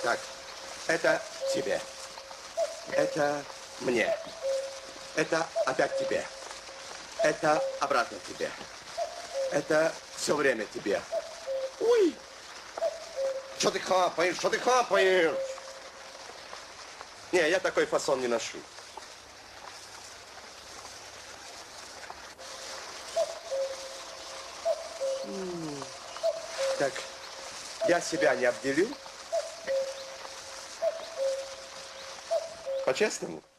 Так, это тебе. Это мне. Это опять тебе. Это обратно тебе. Это все время тебе. Ой! Что ты хапаешь? Что ты хапаешь? Не, я такой фасон не ношу. Так, я себя не обделю. По-честному.